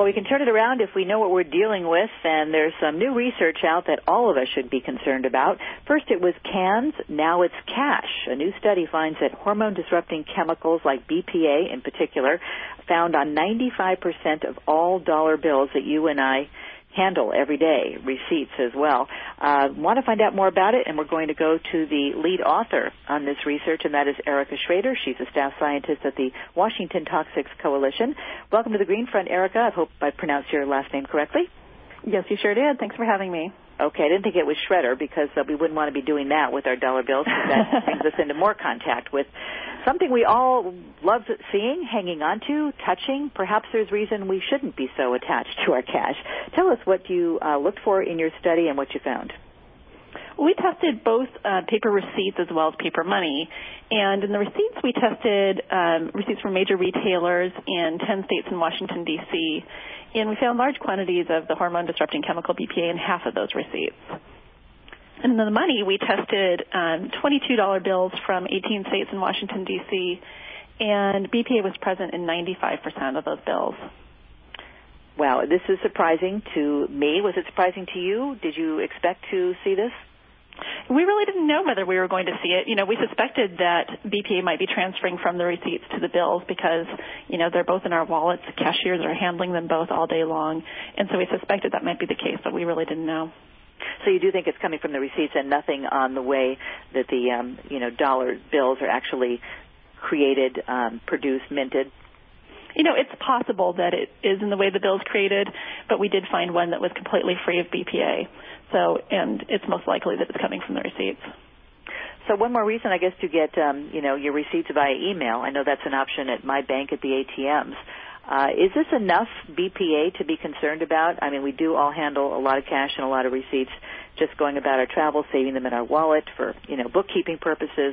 we can turn it around if we know what we're dealing with, and there's some new research out that all of us should be concerned about. First it was cans, now it's cash. A new study finds that hormone-disrupting chemicals like BPA in particular found on 95% of all dollar bills that you and I handle every day, receipts as well. Want to find out more about it, and we're going to go to the lead author on this research, and that is Erica Schrader. She's a staff scientist at the Washington Toxics Coalition. Welcome to the Green Front, Erica. I hope I pronounced your last name correctly. Yes, you sure did. Thanks for having me. Okay, I didn't think it was Shredder because we wouldn't want to be doing that with our dollar bills, because that brings us into more contact with something we all love seeing, hanging on to, touching. Perhaps there's reason we shouldn't be so attached to our cash. Tell us what you looked for in your study and what you found. We tested both paper receipts as well as paper money. And in the receipts, we tested receipts from major retailers in 10 states in Washington, D.C., and we found large quantities of the hormone-disrupting chemical BPA in half of those receipts. And in the money, we tested $22 bills from 18 states in Washington, D.C., and BPA was present in 95% of those bills. Wow, this is surprising to me. Was it surprising to you? Did you expect to see this? We really didn't know whether we were going to see it. You know, we suspected that BPA might be transferring from the receipts to the bills because, you know, they're both in our wallets. Cashiers are handling them both all day long. And so we suspected that might be the case, but we really didn't know. So you do think it's coming from the receipts and nothing on the way that the, dollar bills are actually created, produced, minted? You know, it's possible that it is in the way the bill's created, but we did find one that was completely free of BPA. So, and it's most likely that it's coming from the receipts. So one more reason, I guess, to get, your receipts via email. I know that's an option at my bank at the ATMs. Is this enough BPA to be concerned about? I mean, we do all handle a lot of cash and a lot of receipts just going about our travel, saving them in our wallet for, bookkeeping purposes.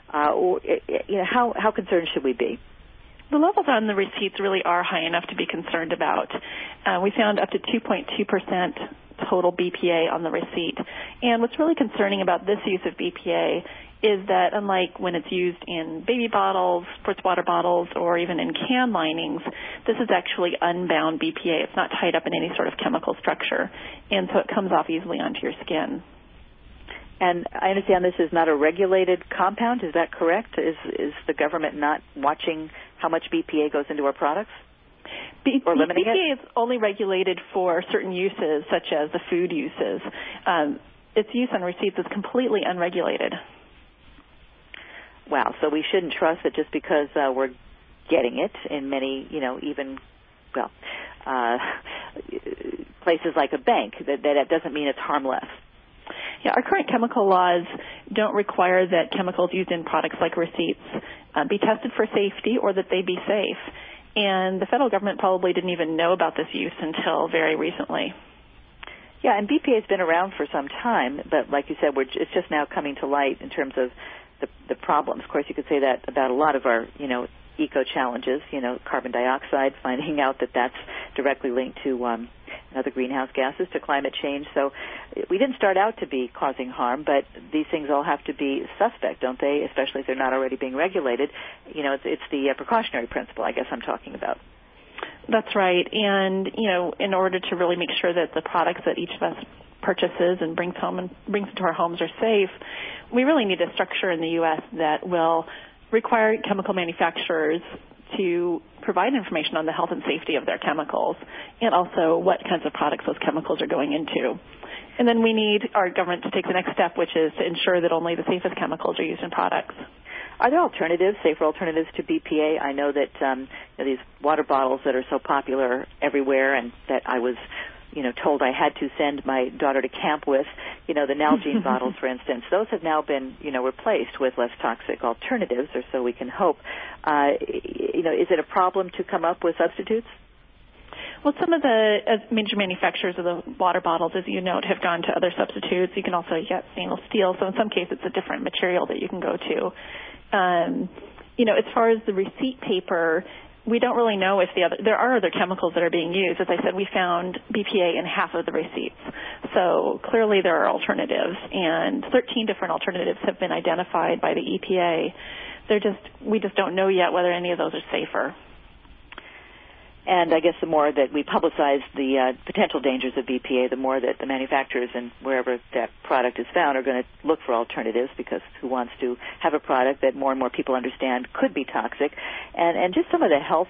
How concerned should we be? The levels on the receipts really are high enough to be concerned about. We found up to 2.2% total BPA on the receipt. And what's really concerning about this use of BPA is that unlike when it's used in baby bottles, sports water bottles, or even in can linings, this is actually unbound BPA. It's not tied up in any sort of chemical structure. And so it comes off easily onto your skin. And I understand this is not a regulated compound. Is that correct? Is the government not watching how much BPA goes into our products? Or limiting BPA is only regulated for certain uses, such as the food uses. Its use on receipts is completely unregulated. Wow. So we shouldn't trust that just because we're getting it in many, places like a bank, that doesn't mean it's harmless. Yeah, our current chemical laws don't require that chemicals used in products like receipts be tested for safety or that they be safe. And the federal government probably didn't even know about this use until very recently. Yeah, and BPA has been around for some time, but like you said, it's just now coming to light in terms of the problems. Of course, you could say that about a lot of our, eco-challenges, carbon dioxide, finding out that that's directly linked to other greenhouse gases, to climate change. So we didn't start out to be causing harm, but these things all have to be suspect, don't they, especially if they're not already being regulated. It's the precautionary principle, I guess I'm talking about. That's right. And, in order to really make sure that the products that each of us purchases and brings into our homes are safe, we really need a structure in the U.S. that will require chemical manufacturers to provide information on the health and safety of their chemicals and also what kinds of products those chemicals are going into. And then we need our government to take the next step, which is to ensure that only the safest chemicals are used in products. Are there alternatives, safer alternatives to BPA? I know that these water bottles that are so popular everywhere and that I was told I had to send my daughter to camp with, the Nalgene bottles, for instance. Those have now been, replaced with less toxic alternatives, or so we can hope. Is it a problem to come up with substitutes? Well, some of the major manufacturers of the water bottles, as you note, have gone to other substitutes. You can also get stainless steel, so in some cases it's a different material that you can go to. As far as the receipt paper, we don't really know if there are other chemicals that are being used. As I said, we found BPA in half of the receipts. So clearly there are alternatives, and 13 different alternatives have been identified by the EPA. We just don't know yet whether any of those are safer. And I guess the more that we publicize the potential dangers of BPA, the more that the manufacturers and wherever that product is found are going to look for alternatives, because who wants to have a product that more and more people understand could be toxic. And just some of the health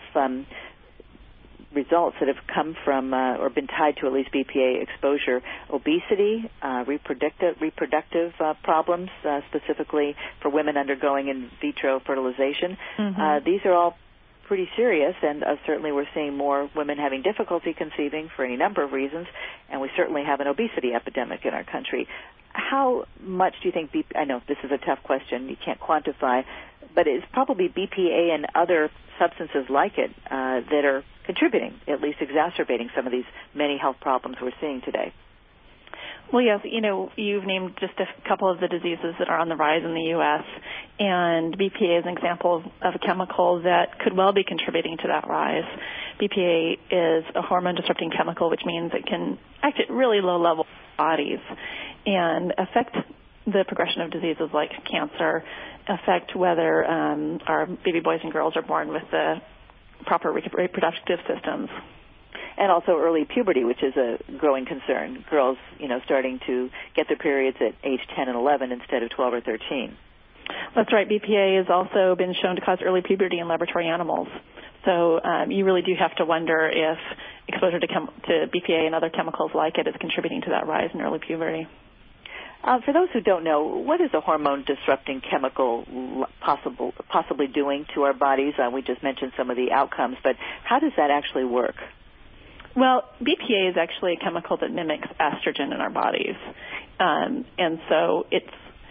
results that have come from or been tied to at least BPA exposure: obesity, reproductive problems, specifically for women undergoing in vitro fertilization. Mm-hmm. These are all pretty serious, and certainly we're seeing more women having difficulty conceiving for any number of reasons, and we certainly have an obesity epidemic in our country. How much do you think I know this is a tough question, you can't quantify, but it's probably BPA and other substances like it that are contributing, at least exacerbating some of these many health problems we're seeing today. Well, yes, you've named just a couple of the diseases that are on the rise in the U.S., and BPA is an example of a chemical that could well be contributing to that rise. BPA is a hormone-disrupting chemical, which means it can act at really low levels in bodies and affect the progression of diseases like cancer, affect whether our baby boys and girls are born with the proper reproductive systems. And also early puberty, which is a growing concern. Girls, starting to get their periods at age 10 and 11 instead of 12 or 13. That's right. BPA has also been shown to cause early puberty in laboratory animals. So you really do have to wonder if exposure to BPA and other chemicals like it is contributing to that rise in early puberty. For those who don't know, what is a hormone-disrupting chemical possibly doing to our bodies? We just mentioned some of the outcomes, but how does that actually work? Well, BPA is actually a chemical that mimics estrogen in our bodies. And so it's,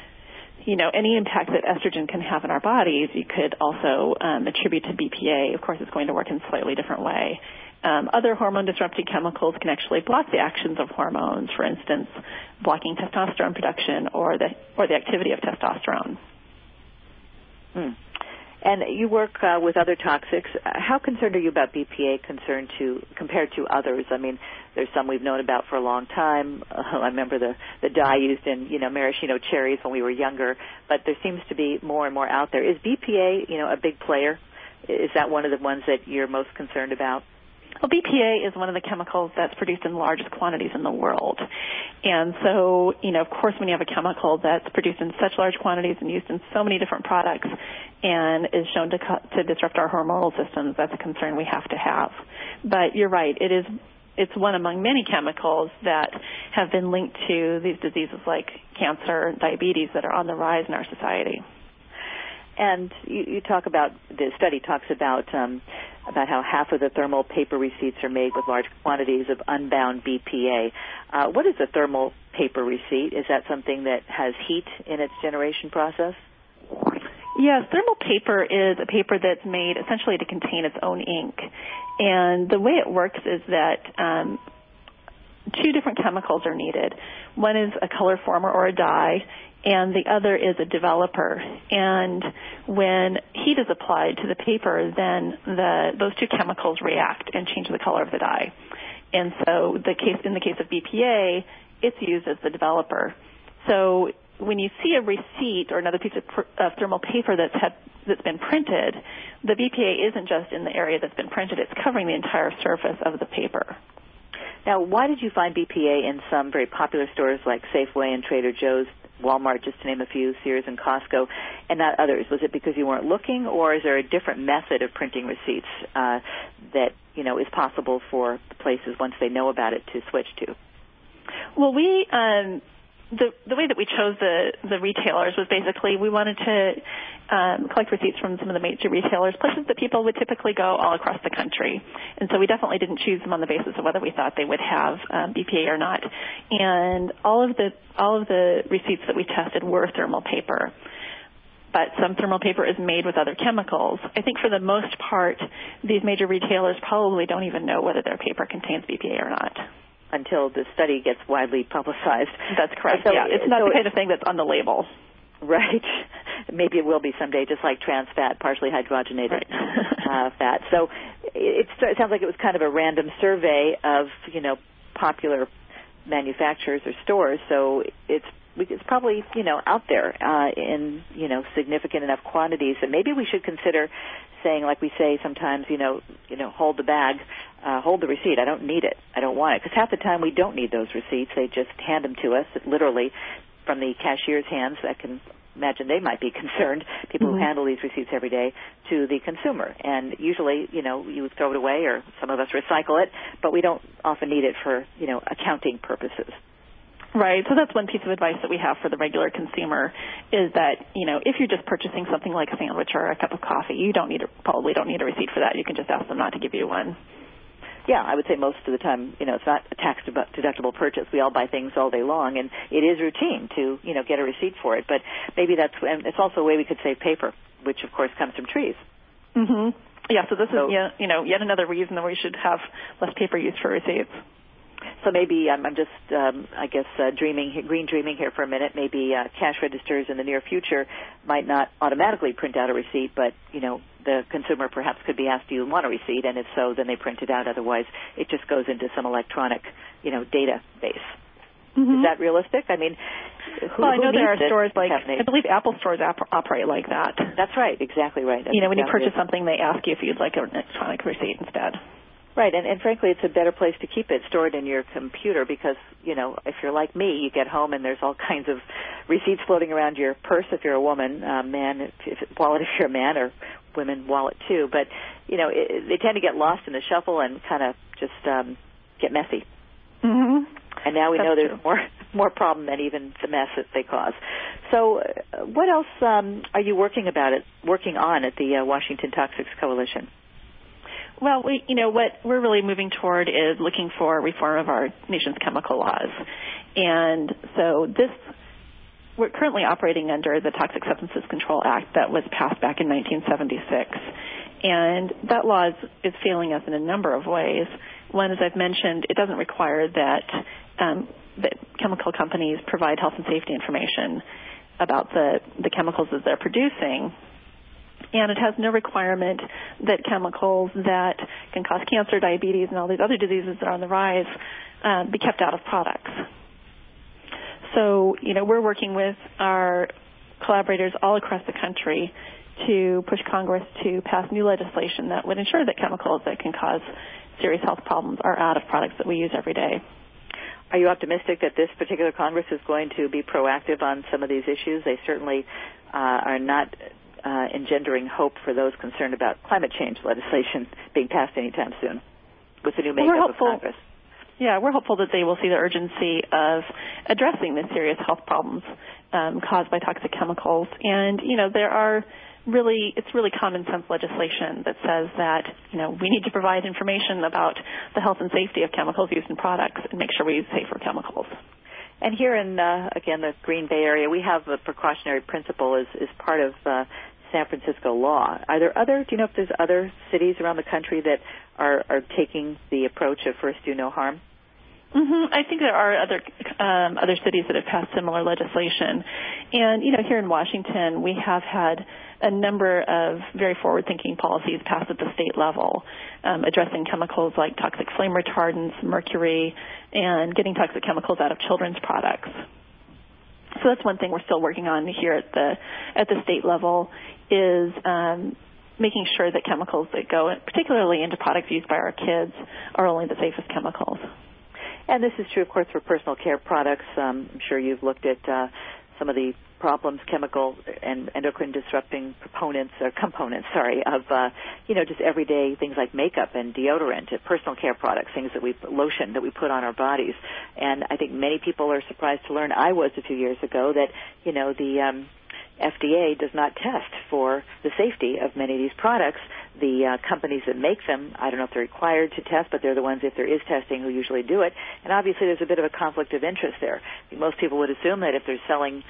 any impact that estrogen can have in our bodies, you could also attribute to BPA. Of course, it's going to work in a slightly different way. Other hormone-disrupting chemicals can actually block the actions of hormones, for instance, blocking testosterone production or the activity of testosterone. And you work with other toxics. How concerned are you about BPA compared to others? I mean, there's some we've known about for a long time. I remember the dye used in, maraschino cherries when we were younger, but there seems to be more and more out there. Is BPA, a big player? Is that one of the ones that you're most concerned about? Well, BPA is one of the chemicals that's produced in largest quantities in the world. And so, of course, when you have a chemical that's produced in such large quantities and used in so many different products and is shown to disrupt our hormonal systems, that's a concern we have to have. But you're right, it's one among many chemicals that have been linked to these diseases like cancer and diabetes that are on the rise in our society. And you talk about, the study talks about how half of the thermal paper receipts are made with large quantities of unbound BPA. What is a thermal paper receipt? Is that something that has heat in its generation process? Yes, thermal paper is a paper that's made essentially to contain its own ink. And the way it works is that two different chemicals are needed. One is a color former or a dye, and the other is a developer. And when heat is applied to the paper, then those two chemicals react and change the color of the dye. And so in the case of BPA, it's used as the developer. So when you see a receipt or another piece of thermal paper that's been printed, the BPA isn't just in the area that's been printed, it's covering the entire surface of the paper. Now, why did you find BPA in some very popular stores like Safeway and Trader Joe's, Walmart, just to name a few, Sears and Costco, and not others? Was it because you weren't looking, or is there a different method of printing receipts that, is possible for the places once they know about it to switch to? Well, the way that we chose the retailers was basically we wanted to collect receipts from some of the major retailers, places that people would typically go all across the country. And so we definitely didn't choose them on the basis of whether we thought they would have BPA or not. And all of the receipts that we tested were thermal paper. But some thermal paper is made with other chemicals. I think for the most part, these major retailers probably don't even know whether their paper contains BPA or not. Until the study gets widely publicized. That's correct. So, yeah, it's not the kind of thing that's on the label. Right. Maybe it will be someday, just like trans fat, partially hydrogenated fat. So it sounds like it was kind of a random survey of, popular manufacturers or stores. So it's probably, out there in, significant enough quantities that maybe we should consider saying, like we say sometimes, hold the bag hold the receipt. I don't need it. I don't want it. Because half the time we don't need those receipts. They just hand them to us, literally, from the cashier's hands. I can imagine they might be concerned, people who handle these receipts every day, to the consumer. And usually, you would throw it away, or some of us recycle it, but we don't often need it for, accounting purposes. Right. So that's one piece of advice that we have for the regular consumer is that, if you're just purchasing something like a sandwich or a cup of coffee, you probably don't need a receipt for that. You can just ask them not to give you one. Yeah, I would say most of the time, it's not a tax-deductible purchase. We all buy things all day long, and it is routine to, get a receipt for it. But maybe and it's also a way we could save paper, which, of course, comes from trees. Mm-hmm. Yeah, so this is, yet another reason that we should have less paper use for receipts. So maybe I'm just, green dreaming here for a minute. Maybe cash registers in the near future might not automatically print out a receipt, but, the consumer perhaps could be asked, do you want a receipt? And if so, then they print it out. Otherwise, it just goes into some electronic, database. Mm-hmm. Is that realistic? I mean, I know there are stores I believe Apple stores operate like that. That's right. Exactly right. When you purchase something, they ask you if you'd like an electronic receipt instead. Right, and frankly, it's a better place to keep it stored in your computer because, if you're like me, you get home and there's all kinds of receipts floating around your purse if you're a woman, wallet if you're a man, or women wallet too. But, they tend to get lost in the shuffle and kind of just get messy. Mm-hmm. And now we know there's more problem than even the mess that they cause. So what else are you working on at the Washington Toxics Coalition? Well, what we're really moving toward is looking for reform of our nation's chemical laws. And so we're currently operating under the Toxic Substances Control Act that was passed back in 1976. And that law is failing us in a number of ways. One, as I've mentioned, it doesn't require that chemical companies provide health and safety information about the chemicals that they're producing. And it has no requirement that chemicals that can cause cancer, diabetes, and all these other diseases that are on the rise be kept out of products. So, we're working with our collaborators all across the country to push Congress to pass new legislation that would ensure that chemicals that can cause serious health problems are out of products that we use every day. Are you optimistic that this particular Congress is going to be proactive on some of these issues? They certainly are not engendering hope for those concerned about climate change legislation being passed anytime soon with the new makeup of Congress. Yeah, we're hopeful that they will see the urgency of addressing the serious health problems caused by toxic chemicals. And, it's really common sense legislation that says that, we need to provide information about the health and safety of chemicals used in products and make sure we use safer chemicals. And here in, again, the Green Bay area, we have a precautionary principle as part of San Francisco law. Do you know if there's other cities around the country that are taking the approach of first do no harm? Mm-hmm. I think there are other cities that have passed similar legislation. And, here in Washington, we have had a number of very forward-thinking policies passed at the state level, addressing chemicals like toxic flame retardants, mercury, and getting toxic chemicals out of children's products. So that's one thing we're still working on here at the state level is making sure that chemicals that go particularly into products used by our kids are only the safest chemicals. And this is true, of course, for personal care products. I'm sure you've looked at some of the problems, chemical and endocrine disrupting components, of, just everyday things like makeup and deodorant, personal care products, lotion that we put on our bodies. And I think many people are surprised to learn, I was a few years ago, that, the FDA does not test for the safety of many of these products. The companies that make them, I don't know if they're required to test, but they're the ones, if there is testing, who usually do it. And obviously there's a bit of a conflict of interest there. Most people would assume that if they're selling,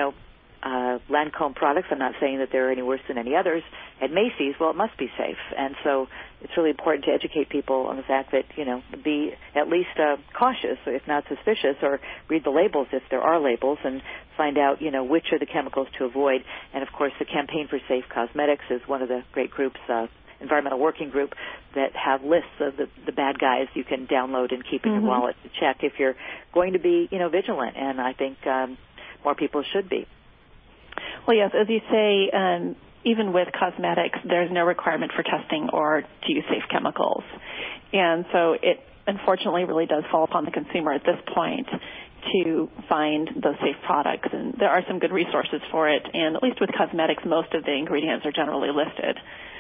Lancome products, I'm not saying that they're any worse than any others, at Macy's, well, it must be safe. And so it's really important to educate people on the fact that, be at least cautious, if not suspicious, or read the labels if there are labels and find out, which are the chemicals to avoid. And, of course, the Campaign for Safe Cosmetics is one of the great groups, Environmental Working Group, that have lists of the bad guys you can download and keep in your wallet to check if you're going to be, vigilant. And I think more people should be. Well, yes, as you say, even with cosmetics, there's no requirement for testing or to use safe chemicals. And so it unfortunately really does fall upon the consumer at this point to find those safe products. And there are some good resources for it. And at least with cosmetics, most of the ingredients are generally listed.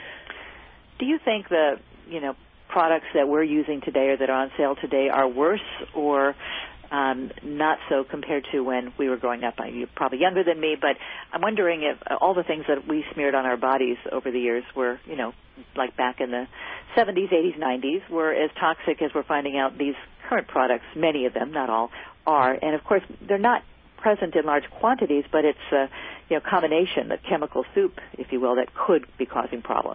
Do you think the, products that we're using today or that are on sale today are worse or not so compared to when we were growing up? You're probably younger than me, but I'm wondering if all the things that we smeared on our bodies over the years were, like back in the 70s, 80s, 90s, were as toxic as we're finding out these current products, many of them, not all, are. And, of course, they're not present in large quantities, but it's a combination, the chemical soup, if you will, that could be causing problems.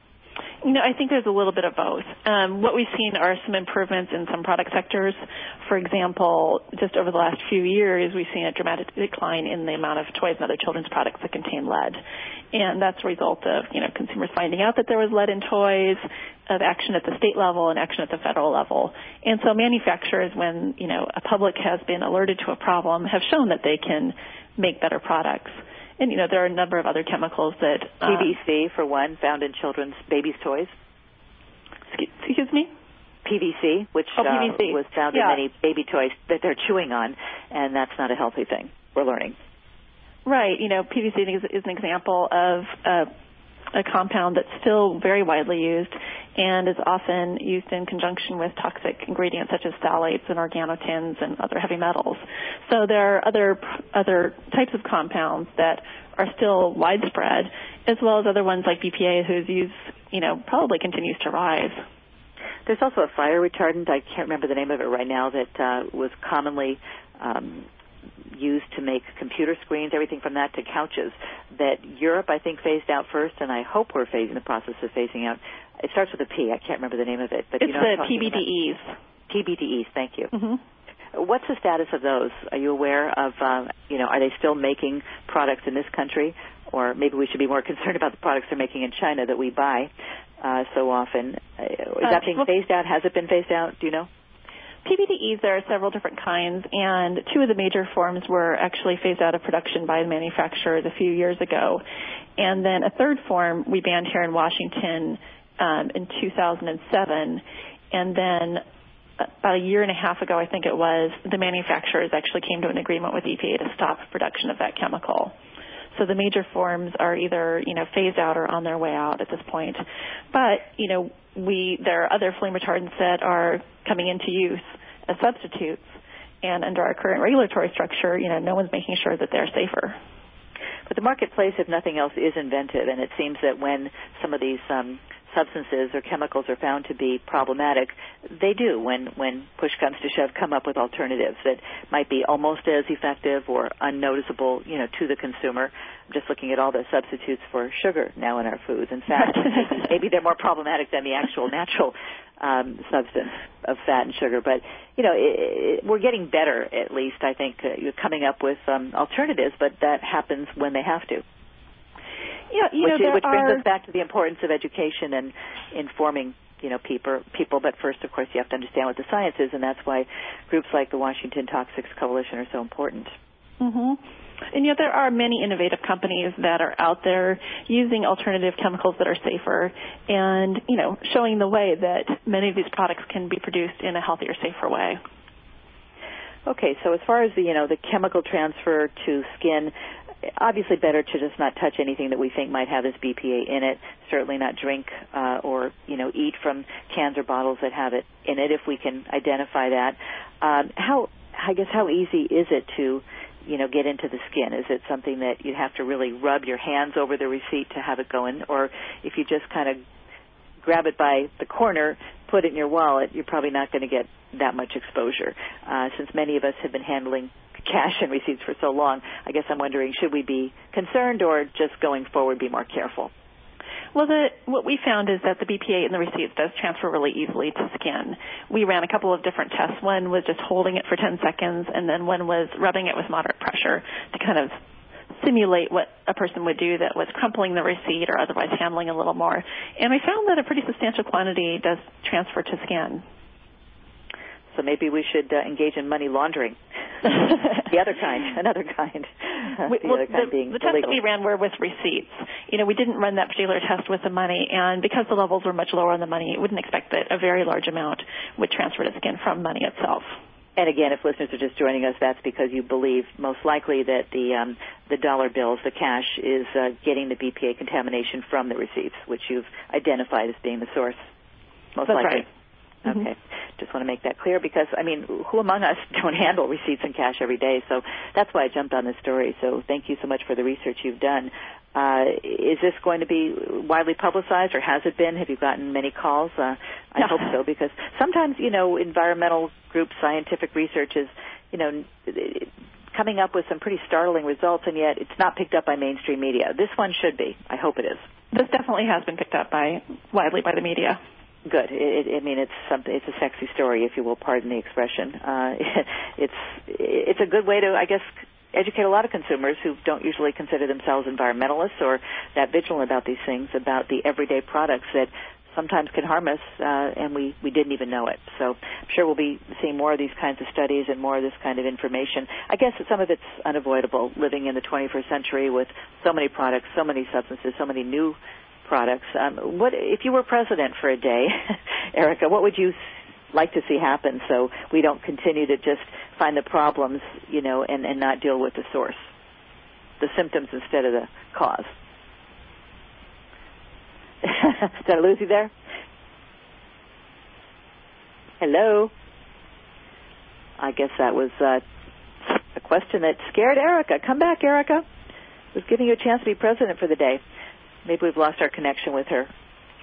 I think there's a little bit of both. What we've seen are some improvements in some product sectors. For example, just over the last few years, we've seen a dramatic decline in the amount of toys and other children's products that contain lead. And that's a result of, consumers finding out that there was lead in toys, of action at the state level and action at the federal level. And so manufacturers, when, a public has been alerted to a problem, have shown that they can make better products. And, there are a number of other chemicals that... PVC, for one, found in children's babies' toys. Excuse me? PVC, which PVC. Was found in many baby toys that they're chewing on, and that's not a healthy thing. We're learning. Right. PVC is an example of a compound that's still very widely used and is often used in conjunction with toxic ingredients such as phthalates and organotins and other heavy metals. So there are other types of compounds that are still widespread, as well as other ones like BPA, whose use, probably continues to rise. There's also a fire retardant, I can't remember the name of it right now, that was commonly used to make computer screens, everything from that to couches, that Europe, I think, phased out first, and I hope we're in the process of phasing out. It starts with a P. I can't remember the name of it. But it's the PBDEs. PBDEs, thank you. Mm-hmm. What's the status of those? Are you aware of, are they still making products in this country? Or maybe we should be more concerned about the products they're making in China that we buy so often. Is that being phased out? Has it been phased out? Do you know? PBDEs, there are several different kinds, and two of the major forms were actually phased out of production by the manufacturers a few years ago. And then a third form we banned here in Washington in 2007. And then about a year and a half ago, I think it was, the manufacturers actually came to an agreement with EPA to stop production of that chemical. So the major forms are either, phased out or on their way out at this point. But, there are other flame retardants that are coming into use as substitutes. And under our current regulatory structure, no one's making sure that they're safer. But the marketplace, if nothing else, is inventive. And it seems that when some of these substances or chemicals are found to be problematic, they do, when push comes to shove, come up with alternatives that might be almost as effective or unnoticeable, to the consumer. I'm just looking at all the substitutes for sugar now in our foods. In fact, maybe they're more problematic than the actual natural substance of fat and sugar. But, we're getting better, at least, I think, coming up with alternatives, but that happens when they have to. Which brings us back to the importance of education and informing, people. But first, of course, you have to understand what the science is, and that's why groups like the Washington Toxics Coalition are so important. Mm-hmm. And yet there are many innovative companies that are out there using alternative chemicals that are safer and, showing the way that many of these products can be produced in a healthier, safer way. Okay, so as far as the chemical transfer to skin, obviously better to just not touch anything that we think might have this BPA in it, certainly not drink or, eat from cans or bottles that have it in it if we can identify that. How easy is it to, get into the skin? Is it something that you have to really rub your hands over the receipt to have it go in? Or if you just kind of grab it by the corner, put it in your wallet, you're probably not going to get that much exposure. Since many of us have been handling cash and receipts for so long, I guess I'm wondering, should we be concerned or just going forward be more careful? Well, what we found is that the BPA in the receipts does transfer really easily to skin. We ran a couple of different tests. One was just holding it for 10 seconds, and then one was rubbing it with moderate pressure to kind of simulate what a person would do that was crumpling the receipt or otherwise handling a little more. And we found that a pretty substantial quantity does transfer to skin. So maybe we should engage in money laundering. Another kind. The tests that we ran were with receipts. We didn't run that particular test with the money, and because the levels were much lower on the money, you wouldn't expect that a very large amount would transfer to skin from money itself. And again, if listeners are just joining us, that's because you believe most likely that the dollar bills, the cash, is getting the BPA contamination from the receipts, which you've identified as being the source, most That's likely. Right. Okay. Mm-hmm. Just want to make that clear because, who among us don't handle receipts and cash every day? So that's why I jumped on this story. So thank you so much for the research you've done. Is this going to be widely publicized, or has it been? Have you gotten many calls? I hope so, because sometimes, environmental group scientific research is, coming up with some pretty startling results, and yet it's not picked up by mainstream media. This one should be. I hope it is. This definitely has been picked up widely by the media. Good. It's a sexy story, if you will, pardon the expression. It's a good way to, I guess, educate a lot of consumers who don't usually consider themselves environmentalists or that vigilant about these things, about the everyday products that sometimes can harm us, and we didn't even know it. So I'm sure we'll be seeing more of these kinds of studies and more of this kind of information. I guess that some of it's unavoidable, living in the 21st century with so many products, so many substances, so many new products. What if you were president for a day, Erica, what would you like to see happen so we don't continue to just find the problems, and not deal with the source, the symptoms instead of the cause? Did I lose you there? Hello? I guess that was a question that scared Erica. Come back, Erica. I was giving you a chance to be president for the day. Maybe we've lost our connection with her.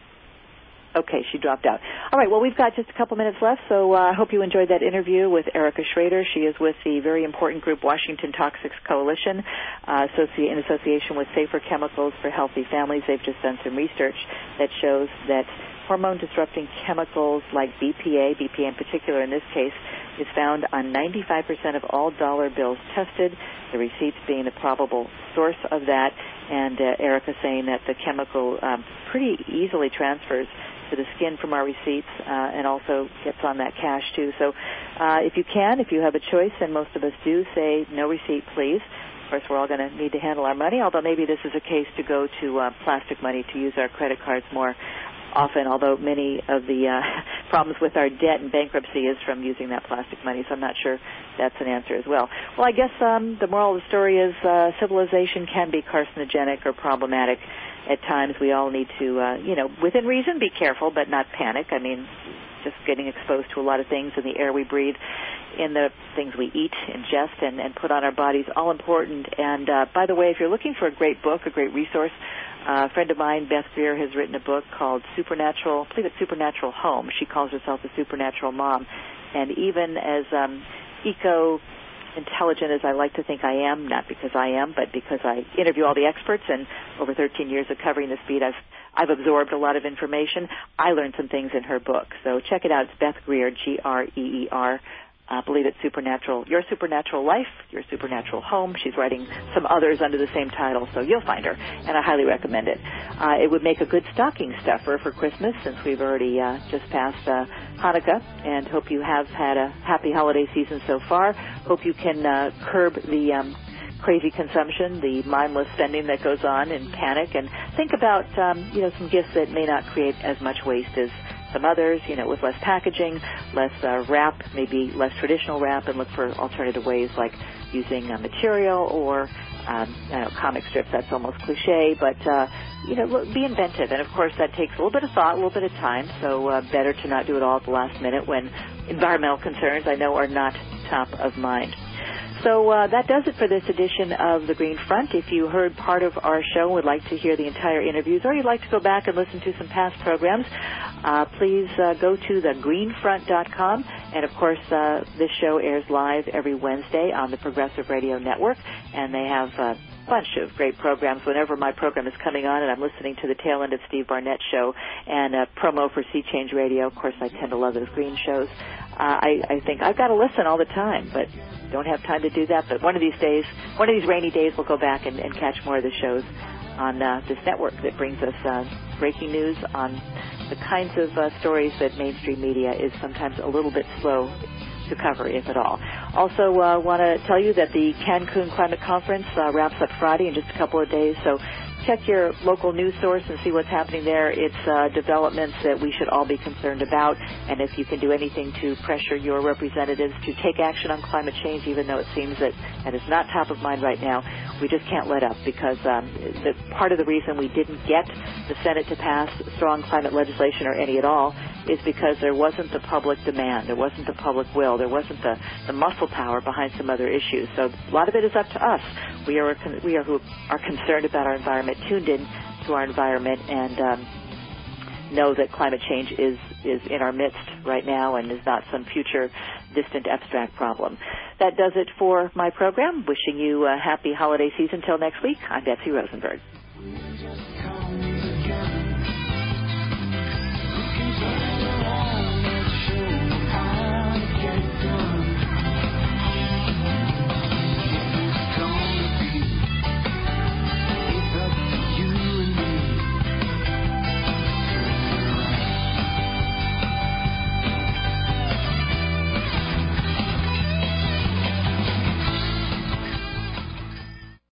Okay, she dropped out. All right, well, we've got just a couple minutes left, so I hope you enjoyed that interview with Erica Schrader. She is with the very important group Washington Toxics Coalition, in association with Safer Chemicals for Healthy Families. They've just done some research that shows that hormone-disrupting chemicals like BPA in particular in this case, is found on 95% of all dollar bills tested, the receipts being the probable source of that. And Erica saying that the chemical pretty easily transfers to the skin from our receipts and also gets on that cash too. So if you have a choice, and most of us do, say no receipt, please. Of course, we're all going to need to handle our money, although maybe this is a case to go to plastic money, to use our credit cards more often, although many of the problems with our debt and bankruptcy is from using that plastic money, so I'm not sure that's an answer as well. Well, I guess the moral of the story is civilization can be carcinogenic or problematic at times. We all need to, within reason, be careful, but not panic. Just getting exposed to a lot of things in the air we breathe, in the things we eat, ingest, and put on our bodies, all important. And by the way, if you're looking for a great book, a great resource, a friend of mine, Beth Greer, has written a book called Supernatural, I believe it's Supernatural Home. She calls herself a supernatural mom. And even as eco-intelligent as I like to think I am, not because I am, but because I interview all the experts, and over 13 years of covering this beat, I've absorbed a lot of information. I learned some things in her book. So check it out. It's Beth Greer, Greer. I believe it's Supernatural, Your Supernatural Life, Your Supernatural Home. She's writing some others under the same title, so you'll find her, and I highly recommend it. It would make a good stocking stuffer for Christmas, since we've already just passed Hanukkah, and hope you have had a happy holiday season so far. Hope you can curb the crazy consumption, the mindless spending that goes on, and panic, and think about some gifts that may not create as much waste as some others, with less packaging, less wrap, maybe less traditional wrap, and look for alternative ways like using material or comic strips. That's almost cliche, but be inventive. And of course, that takes a little bit of thought, a little bit of time. So better to not do it all at the last minute when environmental concerns, I know, are not top of mind. So that does it for this edition of The Green Front. If you heard part of our show and would like to hear the entire interviews, or you'd like to go back and listen to some past programs, please go to thegreenfront.com. And, of course, this show airs live every Wednesday on the Progressive Radio Network, and they have a bunch of great programs. Whenever my program is coming on and I'm listening to the tail end of Steve Barnett's show and a promo for Sea Change Radio, of course, I tend to love those green shows. I think I've got to listen all the time, but don't have time to do that. But one of these rainy days, we'll go back and catch more of the shows on this network that brings us breaking news on the kinds of stories that mainstream media is sometimes a little bit slow to cover, if at all. Also, want to tell you that the Cancun Climate Conference wraps up Friday in just a couple of days, so check your local news source and see what's happening there. It's developments that we should all be concerned about, and if you can do anything to pressure your representatives to take action on climate change, even though it seems that is not top of mind right now, we just can't let up, because part of the reason we didn't get the Senate to pass strong climate legislation, or any at all, is because there wasn't the public demand, there wasn't the public will, there wasn't the muscle power behind some other issues. So a lot of it is up to us. We who are concerned about our environment, tuned in to our environment, and know that climate change is in our midst right now and is not some future distant abstract problem. That does it for my program. Wishing you a happy holiday season till next week. I'm Betsy Rosenberg.